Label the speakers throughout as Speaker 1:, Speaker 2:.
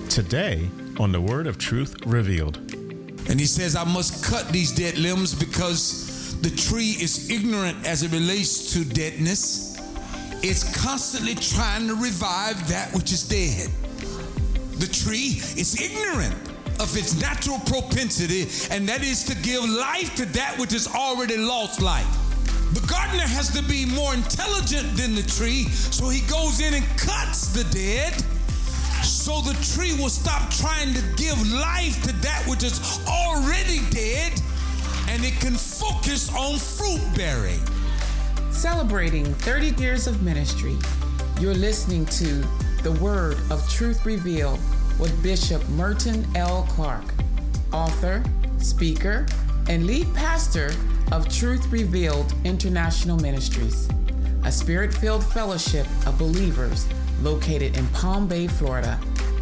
Speaker 1: Today on the Word of Truth Revealed.
Speaker 2: And he says, I must cut these dead limbs because the tree is ignorant as it relates to deadness. It's constantly trying to revive that which is dead. The tree is ignorant of its natural propensity, and that is to give life to that which has already lost life. The gardener has to be more intelligent than the tree, so he goes in and cuts the dead, so the tree will stop trying to give life to that which is already dead, and it can focus on fruit bearing.
Speaker 3: Celebrating 30 years of ministry, you're listening to The Word of Truth Revealed with Bishop Merton L. Clark, author, speaker, and lead pastor of Truth Revealed International Ministries, a spirit-filled fellowship of believers located in Palm Bay, Florida.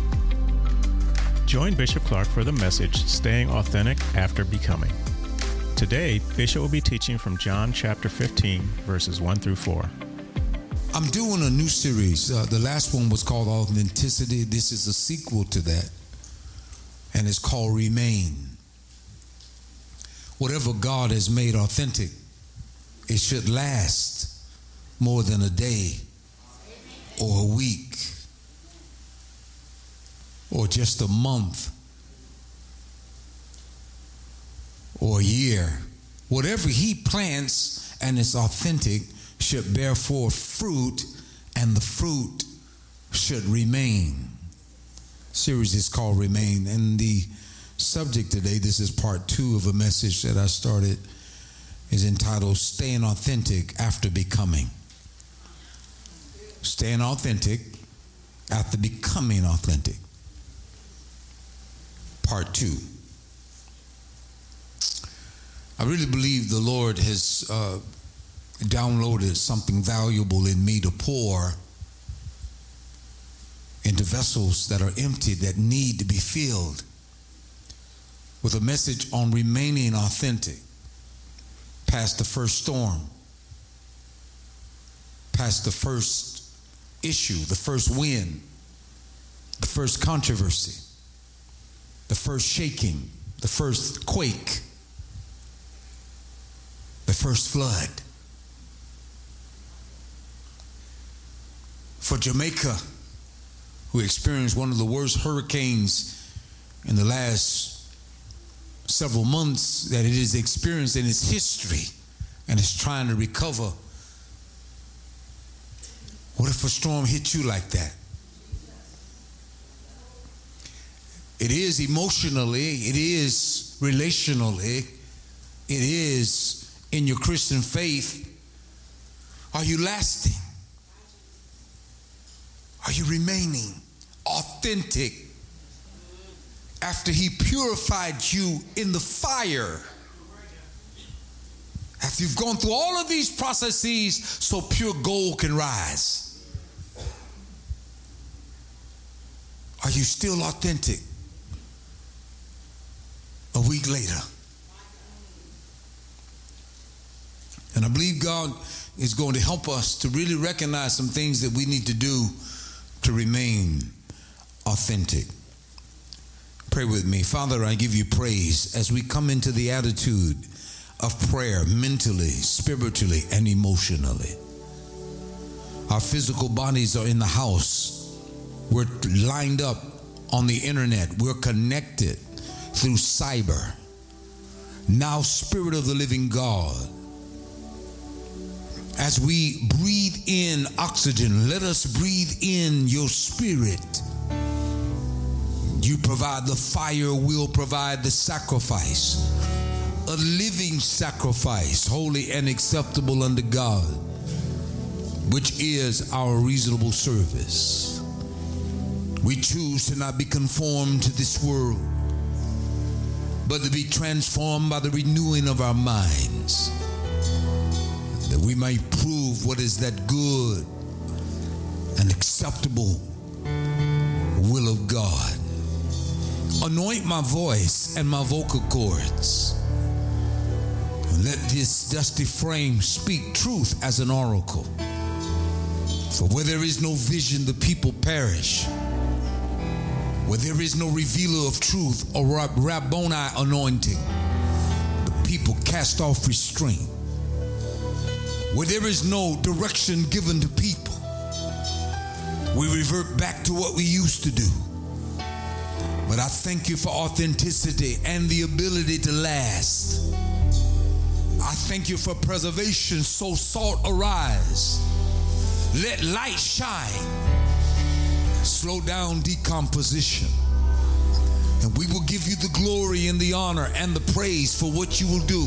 Speaker 1: Join Bishop Clark for the message, Staying Authentic After Becoming. Today, Bishop will be teaching from John chapter 15, verses 1 through 4.
Speaker 2: I'm doing a new series. The last one was called Authenticity. This is a sequel to that, and it's called Remain. Whatever God has made authentic, it should last more than a day or a week or just a month or a year. Whatever he plants and is authentic should bear forth fruit, and the fruit should remain. Series is called Remain, and the subject today, this is part 2 of a message that I started, is entitled Staying Authentic After Becoming. Staying authentic after becoming authentic. Part 2. I really believe the Lord has downloaded something valuable in me to pour into vessels that are empty, that need to be filled with a message on remaining authentic past the first storm, past the first issue, the first wind, the first controversy, the first shaking, the first quake, the first flood. For Jamaica, who experienced one of the worst hurricanes in the last several months that it has experienced in its history, and is trying to recover. What if a storm hit you like that? It is emotionally, it is relationally, it is in your Christian faith. Are you lasting? Are you remaining authentic after he purified you in the fire? After you've gone through all of these processes so pure gold can rise. Are you still authentic a week later? And I believe God is going to help us to really recognize some things that we need to do to remain authentic. Pray with me. Father, I give you praise as we come into the attitude of prayer mentally, spiritually, and emotionally. Our physical bodies are in the house. We're lined up on the internet. We're connected through cyber. Now, Spirit of the living God, as we breathe in oxygen, let us breathe in your Spirit. You provide the fire, we'll provide the sacrifice. A living sacrifice, holy and acceptable unto God, which is our reasonable service. We choose to not be conformed to this world, but to be transformed by the renewing of our minds, that we might prove what is that good and acceptable will of God. Anoint my voice and my vocal cords. Let this dusty frame speak truth as an oracle. For where there is no vision, the people perish. Where there is no revealer of truth or Rabboni anointing, the people cast off restraint. Where there is no direction given to people, we revert back to what we used to do. But I thank you for authenticity and the ability to last. I thank you for preservation. So salt arise. Let light shine. Slow down decomposition. And we will give you the glory and the honor and the praise for what you will do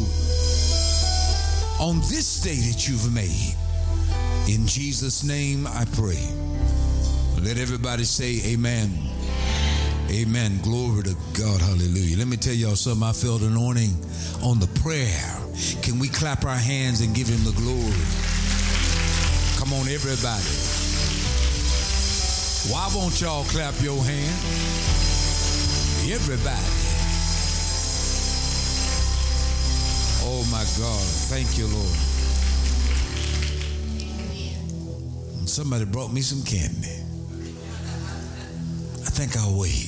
Speaker 2: on this day that you've made. In Jesus' name I pray. Let everybody say amen. Amen. Glory to God. Hallelujah. Let me tell y'all something. I felt anointing on the prayer. Can we clap our hands and give him the glory? Come on, everybody. Why won't y'all clap your hands? Everybody. Oh my God. Thank you, Lord. Somebody brought me some candy. I think I'll wait.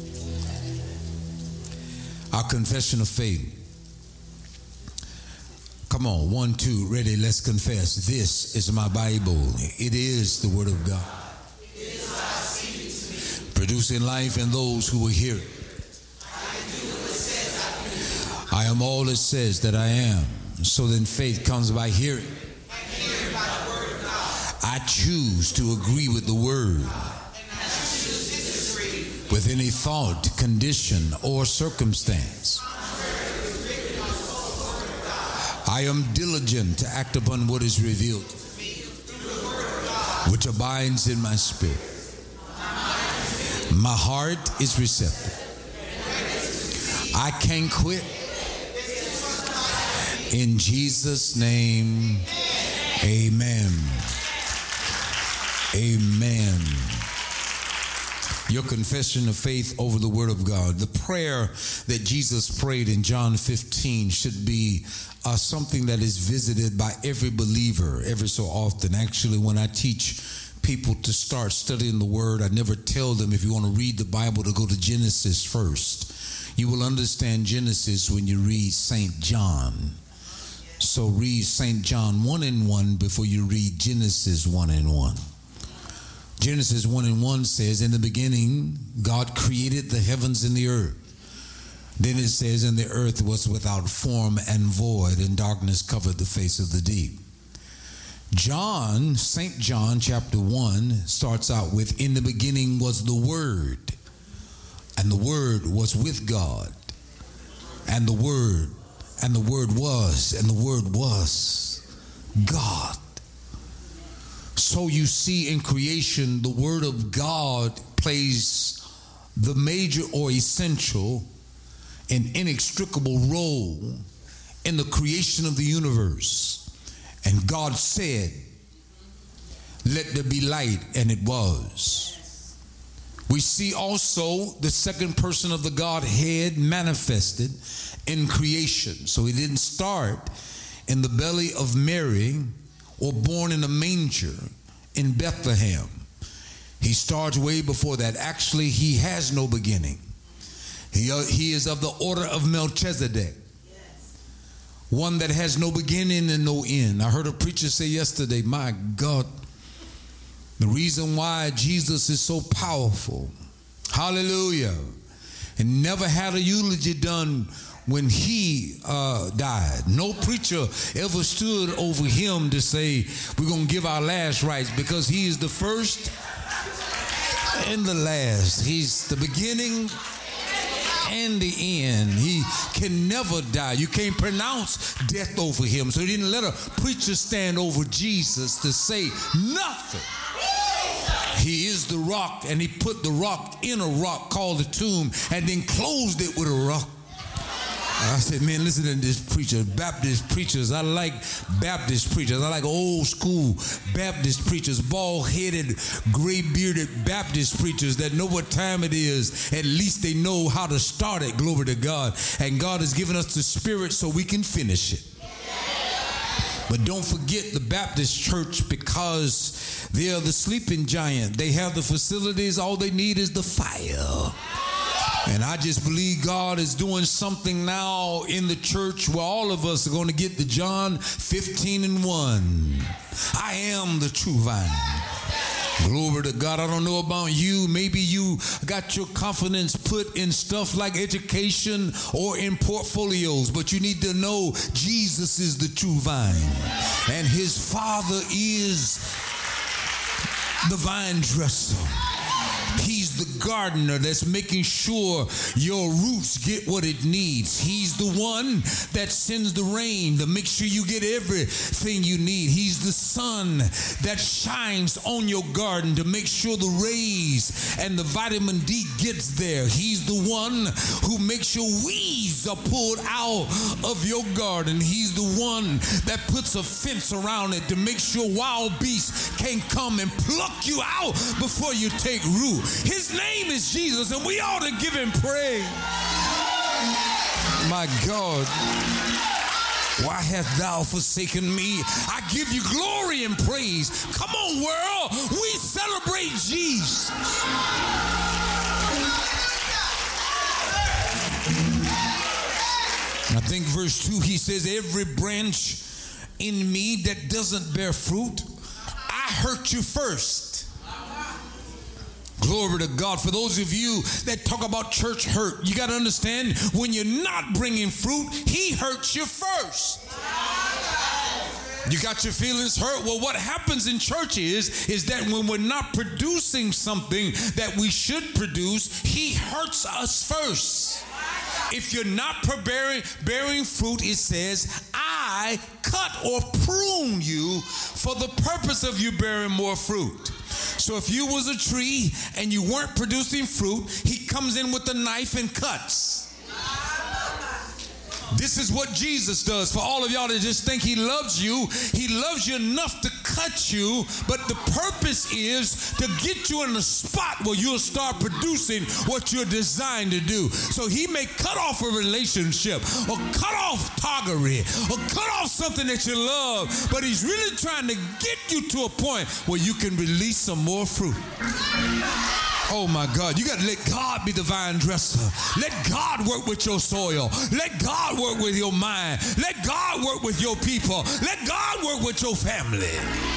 Speaker 2: Our confession of faith. Come on, 1, 2, ready, let's confess. This is my Bible. It is the Word of God. Producing life in those who will hear it. I am all it says that I am. So then faith comes by hearing. I choose to agree with the Word. With any thought, condition, or circumstance. I am diligent to act upon what is revealed, which abides in my spirit. My heart is receptive. I can't quit. In Jesus' name, amen. Amen. Your confession of faith over the Word of God. The prayer that Jesus prayed in John 15 should be something that is visited by every believer every so often. Actually, when I teach people to start studying the Word, I never tell them, if you want to read the Bible, to go to Genesis first. You will understand Genesis when you read St. John. So read St. John 1:1 before you read Genesis 1:1. Genesis 1:1 says, in the beginning, God created the heavens and the earth. Then it says, and the earth was without form and void, and darkness covered the face of the deep. St. John chapter 1 starts out with, in the beginning was the Word, and the Word was with God, and the Word was, and the Word was God. So you see in creation, the Word of God plays the major or essential and inextricable role in the creation of the universe. And God said, let there be light, and it was. We see also the second person of the Godhead manifested in creation. So he didn't start in the belly of Mary or born in a manger in Bethlehem. He starts way before that. Actually, he has no beginning. He is of the order of Melchizedek. One that has no beginning and no end. I heard a preacher say yesterday, my God, the reason why Jesus is so powerful, hallelujah, and never had a eulogy done when he died. No preacher ever stood over him to say, we're going to give our last rites, because he is the first and the last. He's the beginning and the end. He can never die. You can't pronounce death over him. So he didn't let a preacher stand over Jesus to say nothing. He is the rock, and he put the rock in a rock called the tomb, and then closed it with a rock. I said, man, listen to this preacher, Baptist preachers. I like Baptist preachers. I like old school Baptist preachers, bald-headed, gray-bearded Baptist preachers that know what time it is. At least they know how to start it, glory to God. And God has given us the Spirit so we can finish it. But don't forget the Baptist church, because They are the sleeping giant. They have the facilities. All they need is the fire. And I just believe God is doing something now in the church where all of us are going to get the John 15:1. I am the true vine. Glory to God. I don't know about you. Maybe you got your confidence put in stuff like education or in portfolios, but you need to know Jesus is the true vine. And his Father is the vine dresser. He's the gardener that's making sure your roots get what it needs. He's the one that sends the rain to make sure you get everything you need. He's the sun that shines on your garden to make sure the rays and the vitamin D gets there. He's the one who makes sure weeds are pulled out of your garden. He's the one that puts a fence around it to make sure wild beasts can't come and pluck you out before you take root. His name is Jesus, and we ought to give him praise. My God, why hast thou forsaken me? I give you glory and praise. Come on, world, we celebrate Jesus. I think verse 2, he says, every branch in me that doesn't bear fruit, I hurt you first. Glory to God. For those of you that talk about church hurt, you got to understand, when you're not bringing fruit, he hurts you first. You got your feelings hurt? Well, what happens in church is that when we're not producing something that we should produce, he hurts us first. If you're not bearing fruit, it says, I cut or prune you for the purpose of you bearing more fruit. So if you was a tree and you weren't producing fruit, he comes in with a knife and cuts. This is what Jesus does. For all of y'all that just think he loves you enough to cut you, but the purpose is to get you in a spot where you'll start producing what you're designed to do. So he may cut off a relationship or cut off toggery or cut off something that you love, but he's really trying to get you to a point where you can release some more fruit. Oh my God, you got to let God be the vine dresser. Let God work with your soil. Let God work with your mind. Let God work with your people. Let God work with your family.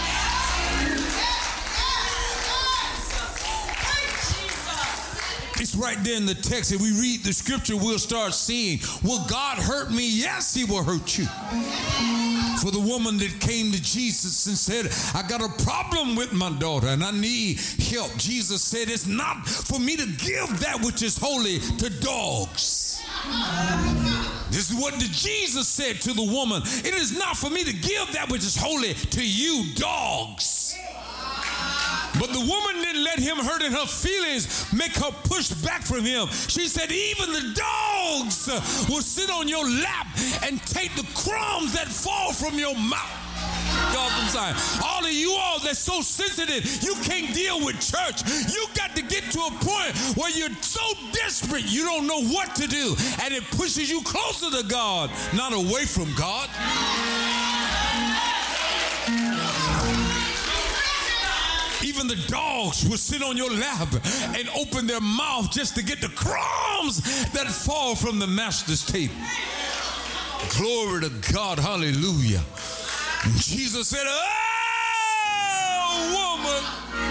Speaker 2: It's right there in the text. If we read the scripture, we'll start seeing, will God hurt me? Yes, he will hurt you. For the woman that came to Jesus and said, I got a problem with my daughter and I need help. Jesus said, it's not for me to give that which is holy to dogs. This is what Jesus said to the woman. It is not for me to give that which is holy to you dogs. But the woman didn't let him hurt in her feelings, make her push back from him. She said, even the dogs will sit on your lap and take the crumbs that fall from your mouth. All of you all that's so sensitive, you can't deal with church. You got to get to a point where you're so desperate you don't know what to do, and it pushes you closer to God, not away from God. Even the dogs will sit on your lap and open their mouth just to get the crumbs that fall from the master's table. Glory to God. Hallelujah. And Jesus said, oh, woman.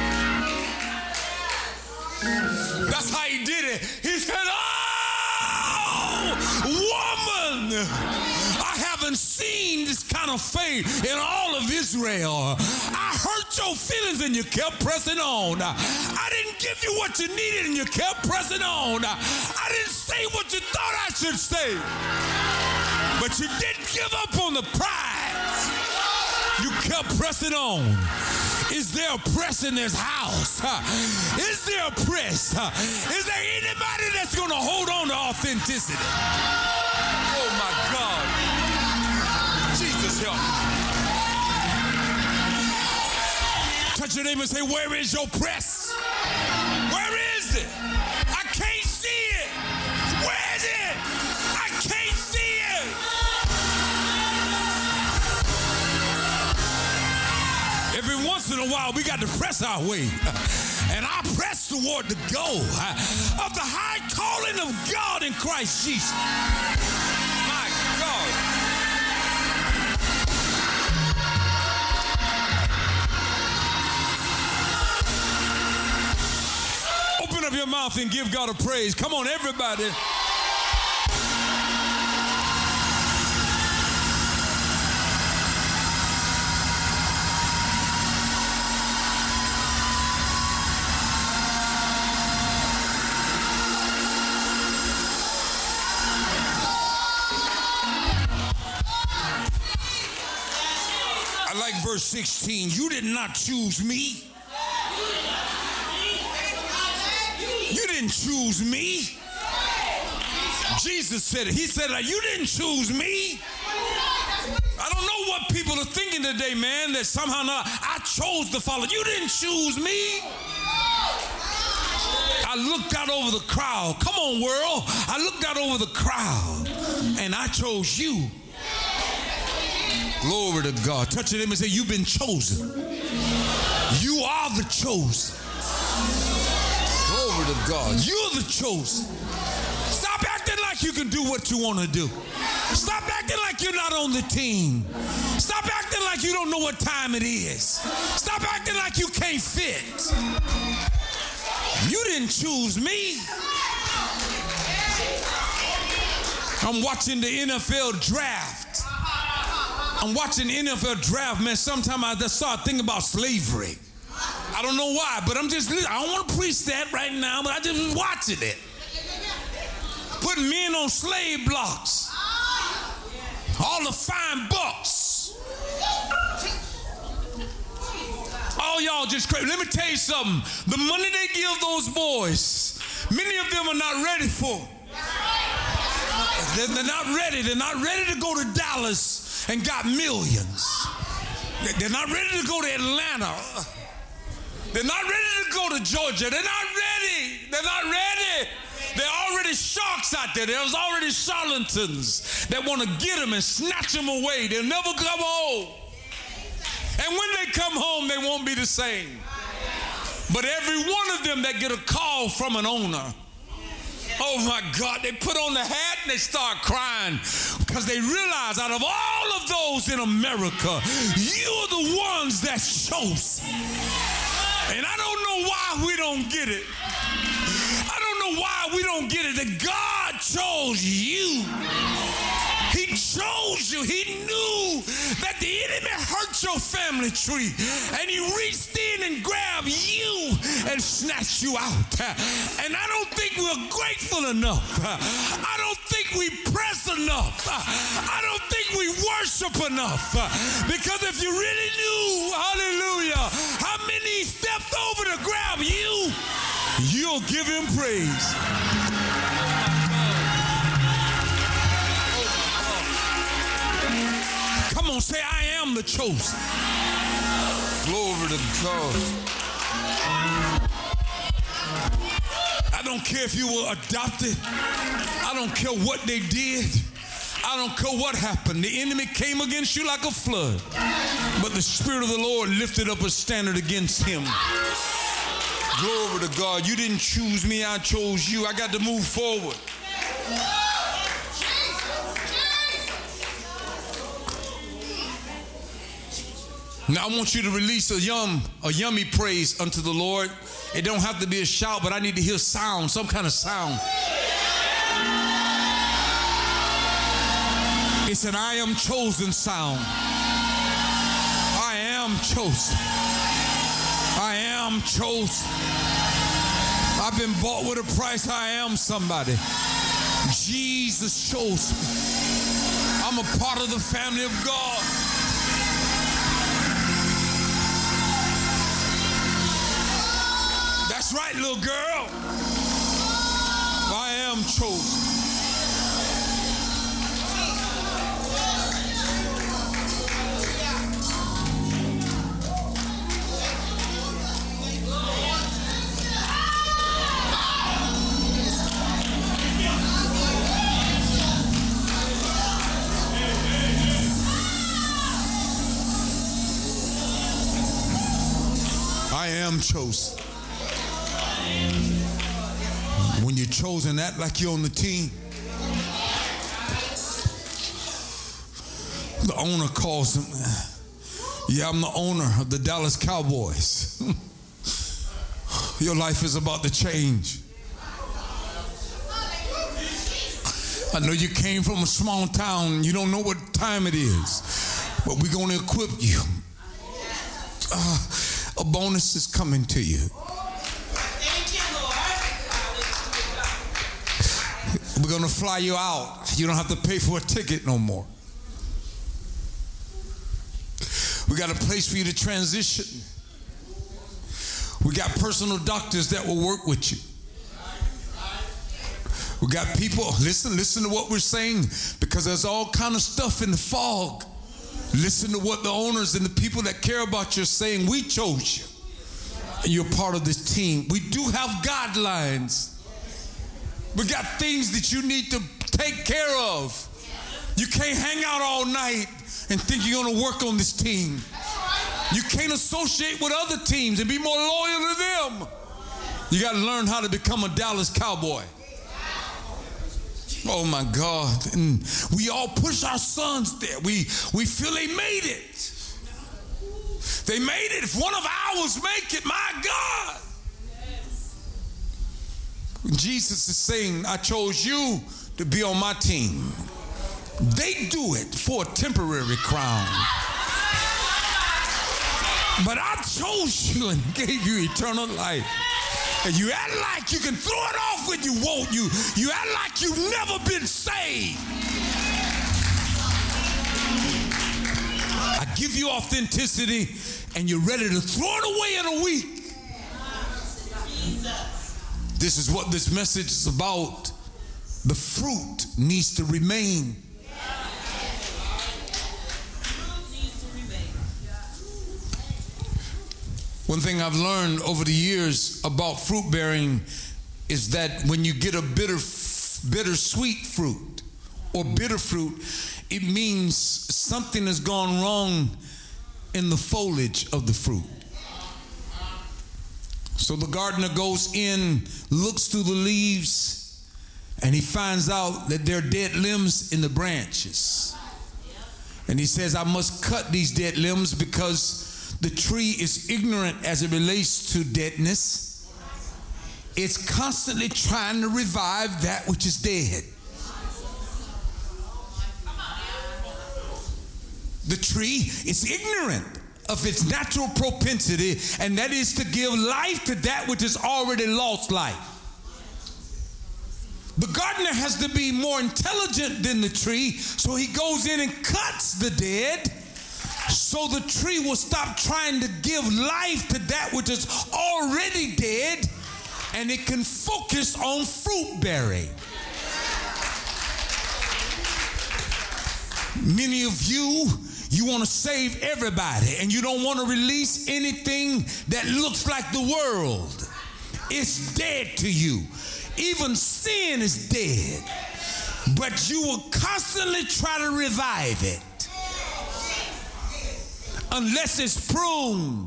Speaker 2: That's how he did it. He said, oh, woman. I haven't seen this kind of faith in all of Israel. I hurt your feelings and you kept pressing on. I didn't give you what you needed and you kept pressing on. I didn't say what you thought I should say. But you didn't give up on the prize. You kept pressing on. Is there a press in this house? Is there a press? Is there anybody that's going to hold on to authenticity? Oh my God. Jesus help me. Touch your neighbor and say, where is your press? Where is it? I can't see it. Where is it? I can't see it. Every once in a while, we got to press our way. And I press toward the goal of the high calling of God in Christ Jesus. My God. Open up your mouth and give God a praise. Come on, everybody. I like verse 16. You did not choose me. You didn't choose me. Jesus said it. He said, you didn't choose me. I don't know what people are thinking today, man, that somehow not, I chose to follow. You didn't choose me. I looked out over the crowd. Come on, world. I looked out over the crowd and I chose you. Glory to God. Touch him and say, you've been chosen. You are the chosen. Glory to God. You're the chosen. Stop acting like you can do what you want to do. Stop acting like you're not on the team. Stop acting like you don't know what time it is. Stop acting like you can't fit. You didn't choose me. I'm watching the NFL draft. I'm watching the NFL draft, man. Sometimes I just start thinking about slavery. I don't know why, but I don't want to preach that right now, but I just was watching it. Putting men on slave blocks. All the fine bucks. All y'all just crazy. Let me tell you something. The money they give those boys, many of them are not ready for. They're not ready. They're not ready to go to Dallas and got millions. They're not ready to go to Atlanta. They're not ready to go to Georgia. They're not ready. They're not ready. There are already sharks out there. There's already charlatans that want to get them and snatch them away. They'll never come home. And when they come home, they won't be the same. But every one of them that get a call from an owner, oh my God, they put on the hat and they start crying because they realize out of all of those in America, you're the ones that chose. And I don't know why we don't get it. I don't know why we don't get it. That God chose you. He chose you. He knew that the enemy hurt your family tree. And he reached in and grabbed you and snatched you out. And I don't think we're grateful enough. I don't think we press enough. I don't think we worship enough. Because if you really knew, hallelujah, how many stepped over to grab you, you'll give him praise. Come on, say, I am the chosen. Glory to God. I don't care if you were adopted. I don't care what they did. I don't care what happened. The enemy came against you like a flood. But the Spirit of the Lord lifted up a standard against him. Glory to God. You didn't choose me. I chose you. I got to move forward. Now I want you to release a yummy praise unto the Lord. It don't have to be a shout, but I need to hear sound, some kind of sound. It's an I am chosen sound. I am chosen. I am chosen. I've been bought with a price. I am somebody. Jesus chose me. I'm a part of the family of God. That's right, little girl. I am chosen. chosen. When you're chosen, act like you're on the team. The owner calls him. Yeah, I'm the owner of the Dallas Cowboys. Your life is about to change. I know you came from a small town. You don't know what time it is. But we're going to equip you. A bonus is coming to you. We're going to fly you out. You don't have to pay for a ticket no more. We got a place for you to transition. We got personal doctors that will work with you. We got people, listen to what we're saying, because there's all kind of stuff in the fog. Listen to what the owners and the people that care about you are saying. We chose you. And you're part of this team. We do have guidelines. We got things that you need to take care of. You can't hang out all night and think you're going to work on this team. You can't associate with other teams and be more loyal to them. You got to learn how to become a Dallas Cowboy. Oh my God. And we all push our sons there. We feel they made it. They made it. If one of ours make it, my God. Jesus is saying, I chose you to be on my team. They do it for a temporary crown. But I chose you and gave you eternal life. And you act like you can throw it off when you want. You act like you've never been saved. I give you authenticity and you're ready to throw it away in a week. This is what this message is about. The fruit needs to remain. One thing I've learned over the years about fruit bearing is that when you get a bittersweet fruit or bitter fruit, it means something has gone wrong in the foliage of the fruit. So the gardener goes in, looks through the leaves, and he finds out that there are dead limbs in the branches. And he says, I must cut these dead limbs because the tree is ignorant as it relates to deadness. It's constantly trying to revive that which is dead. The tree is ignorant of its natural propensity, and that is to give life to that which has already lost life. The gardener has to be more intelligent than the tree, so he goes in and cuts the dead, so the tree will stop trying to give life to that which is already dead, and it can focus on fruit bearing. Many of you want to save everybody, and you don't want to release anything that looks like the world. It's dead to you. Even sin is dead, but you will constantly try to revive it. Unless it's pruned.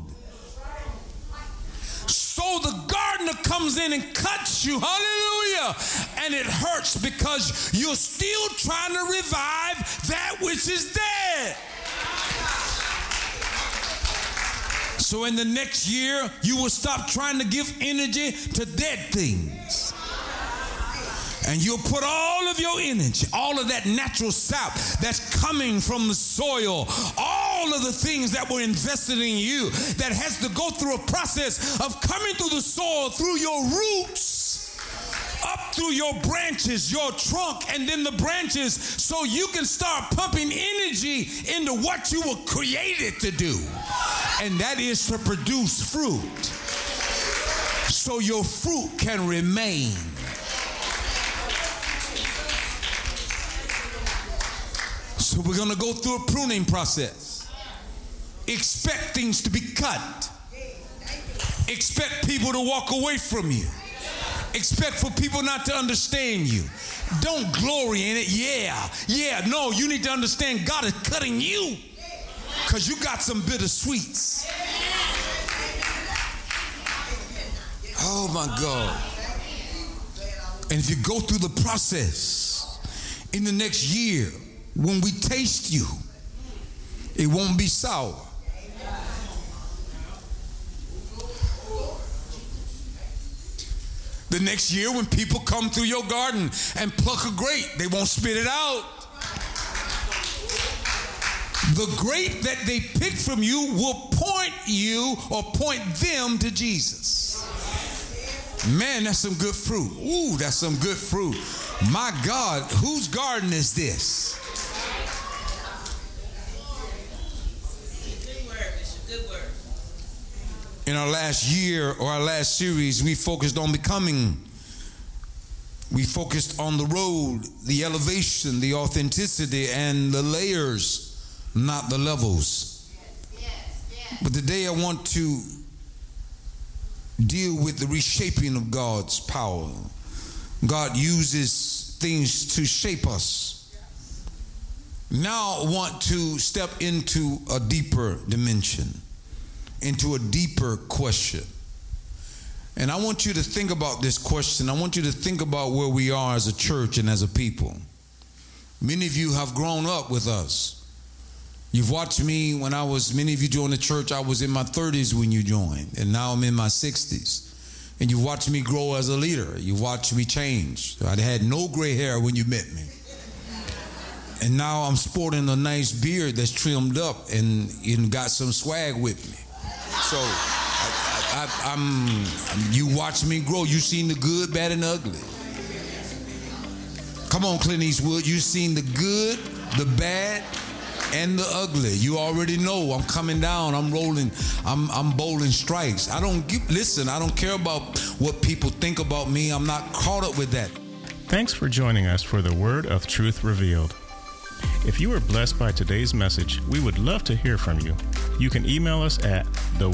Speaker 2: So the gardener comes in and cuts you, hallelujah, and it hurts because you're still trying to revive that which is dead. So in the next year, you will stop trying to give energy to dead things. And you'll put all of your energy, all of that natural sap that's coming from the soil, all of the things that were invested in you that has to go through a process of coming through the soil, through your roots, up through your branches, your trunk, and then the branches, so you can start pumping energy into what you were created to do. And that is to produce fruit. So your fruit can remain. So we're going to go through a pruning process. Expect things to be cut. Expect people to walk away from you. Expect for people not to understand you. Don't glory in it. No, you need to understand God is cutting you because you got some bittersweets. Oh my God. And if you go through the process, in the next year, when we taste you, it won't be sour. The next year, when people come through your garden and pluck a grape, they won't spit it out. The grape that they pick from you will point you or point them to Jesus. Man, that's some good fruit. Ooh, that's some good fruit. My God, whose garden is this?
Speaker 4: Good word, Bishop. Good word.
Speaker 2: In our last year or our last series, we focused on becoming. We focused on the road, the elevation, the authenticity, and the layers, not the levels. But today I want to deal with the reshaping of God's power. God uses things to shape us. Now I want to step into a deeper dimension, into a deeper question. And I want you to think about this question. I want you to think about where we are as a church and as a people. Many of you have grown up with us. You've watched me when many of you joined the church, I was in my 30s when you joined, and now I'm in my 60s. And you watched me grow as a leader. You watched me change. I had no gray hair when you met me. And now I'm sporting a nice beard that's trimmed up and got some swag with me. So you watch me grow. You seen the good, bad, and ugly. Come on, Clint Eastwood. You seen the good, the bad, and the ugly. You already know I'm coming down. I'm rolling. I'm bowling strikes. I don't care about what people think about me. I'm not caught up with that.
Speaker 1: Thanks for joining us for the Word of Truth Revealed. If you were blessed by today's message, we would love to hear from you. You can email us at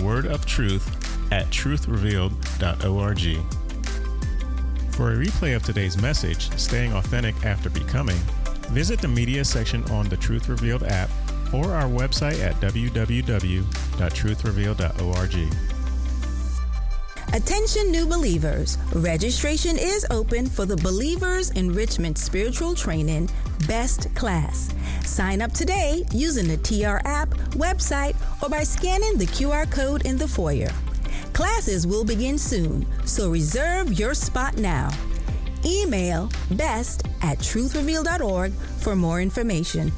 Speaker 1: thewordofTruth@truthrevealed.org. For a replay of today's message, Staying Authentic After Becoming, visit the media section on the Truth Revealed app or our website at www.truthrevealed.org.
Speaker 5: Attention new believers. Registration is open for the Believers Enrichment Spiritual Training Best Class. Sign up today using the TR app, website, or by scanning the QR code in the foyer. Classes will begin soon, so reserve your spot now. Email best@truthrevealed.org for more information.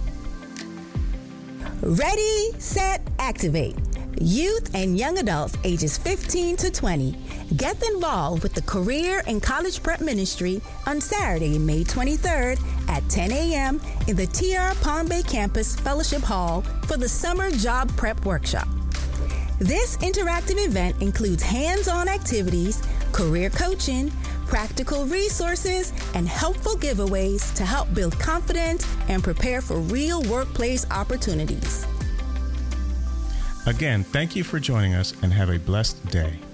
Speaker 5: Ready, set, activate. Youth and young adults ages 15 to 20. Get involved with the Career and College Prep Ministry on Saturday, May 23rd at 10 a.m. in the TR Palm Bay Campus Fellowship Hall for the Summer Job Prep Workshop. This interactive event includes hands-on activities, career coaching, practical resources, and helpful giveaways to help build confidence and prepare for real workplace opportunities.
Speaker 1: Again, thank you for joining us and have a blessed day.